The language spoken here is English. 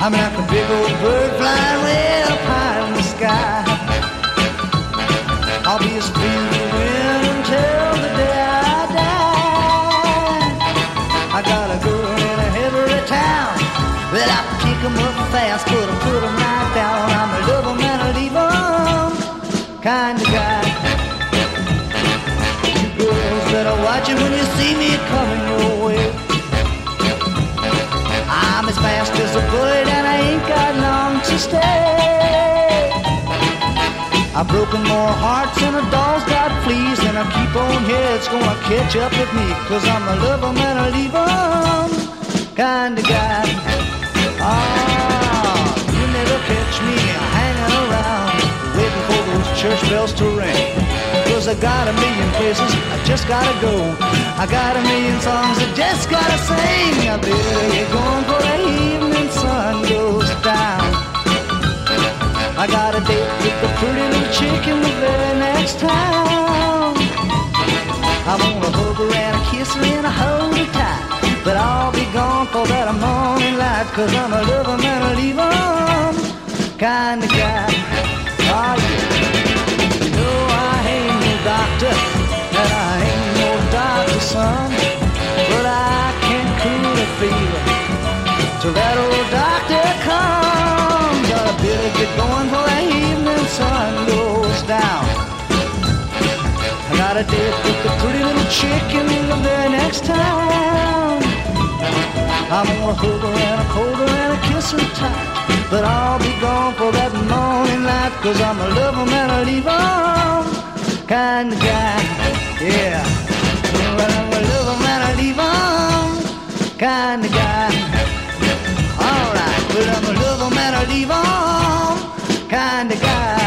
I'm like a big old bird flying way up high in the sky. I'll be as free as the wind until the day I die. I got a girl in every town, but I pick 'em up fast, put 'em right down. I'm a love 'em and I leave 'em kind of guy. You girls better watch it when you see me coming your way. I'm as fast as a bullet and I ain't got long to stay. I've broken more hearts than a dog's got fleas, and I keep on here, it's gonna catch up with me, 'cause I'm a love 'em and I leave 'em kind of guy. Ah, you never catch me hanging around waiting for those church bells to ring, 'cause I got a million places I just gotta go. I got a million songs I just gotta sing. I better get going for the evening sun goes down. I got a date with the pretty little chick in the very next town. I'm gonna hug her and kiss her and hold her tight, but I'll be gone for that morning light, 'cause I'm a love 'em and I leave 'em kind of guy. Oh yeah. You know I ain't no doctor, and I ain't no doctor's son, but I can't cool the fever till that old doctor comes. I better get going for the evening sun goes down. I got a date with the pretty little chick in the very next town. I'm gonna hug her and a hold her and a kiss her tight, but I'll be gone for that morning light, 'cause I'm a love 'em and I leave 'em kind of guy. Yeah, well, I'm a love 'em and I leave 'em kind of guy. All right, well, I'm a love 'em and I leave 'em kind of guy.